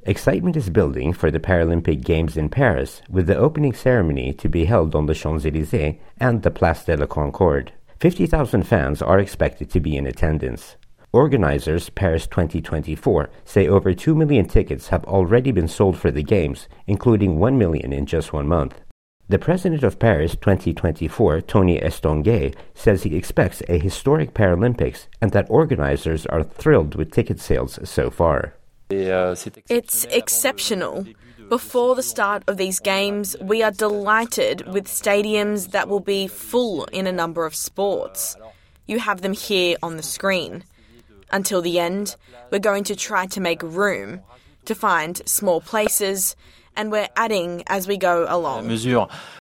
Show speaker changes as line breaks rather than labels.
Excitement is building for the Paralympic Games in Paris, with the opening ceremony to be held on the Champs-Élysées and the Place de la Concorde. 50,000 fans are expected to be in attendance. Organizers Paris 2024 say over 2 million tickets have already been sold for the Games, including 1 million in just 1 month. The president of Paris 2024, Tony Estanguet, says he expects a historic Paralympics and that organizers are thrilled with ticket sales so far.
It's exceptional. Before the start of these games, we are delighted with stadiums that will be full in a number of sports. You have them here on the screen. Until the end, we're going to try to make room to find small places, and we're adding as we go along.